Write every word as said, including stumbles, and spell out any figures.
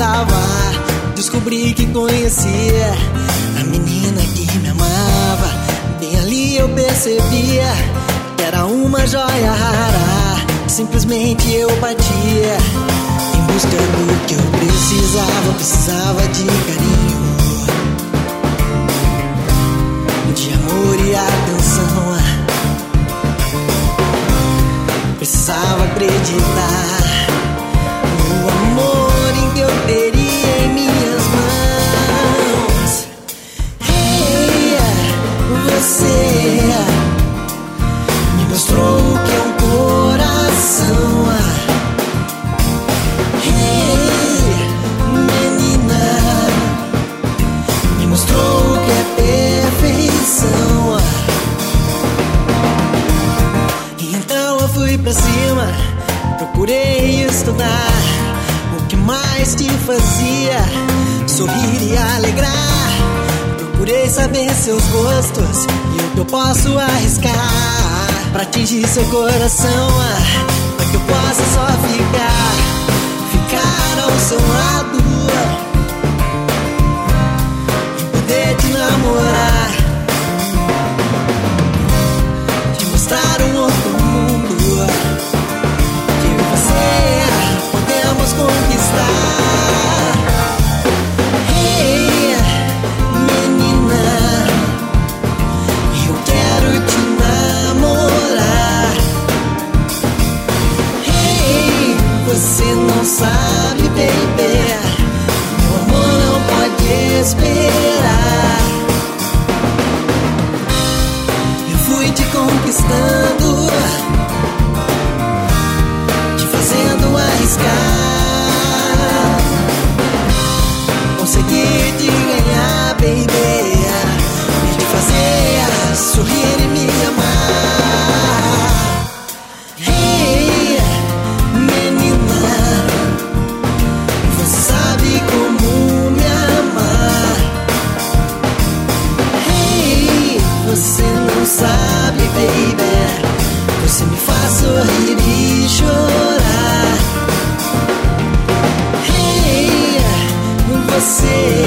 precisava. Descobri que conhecia a menina que me amava. Bem ali eu percebia que era uma joia rara. Simplesmente eu batia em busca do que eu precisava. Precisava de carinho, de amor e atenção. Precisava acreditar no amor em que eu teria em minhas mãos. Hey, você me mostrou o que é um coração. Hey, menina, me mostrou o que é perfeição. E então eu fui pra cima, procurei estudar o que mais te fazia sorrir e alegrar. Procurei saber seus gostos e o que eu posso arriscar pra atingir seu coração, pra que eu possa só ficar, ficar ao seu lado e poder te namorar, te mostrar um outro mundo que eu e você podemos conquistar. Hey, menina, eu quero te namorar. Hey, você não sabe, baby, meu amor não pode esperar. Eu fui te conquistando, te fazendo arriscar. Consegui te ganhar, baby, e te fazer sorrir e me amar. Hey, menina, você sabe como me amar. Hey, você não sabe, baby, você me faz sorrir e chorar. Hey, você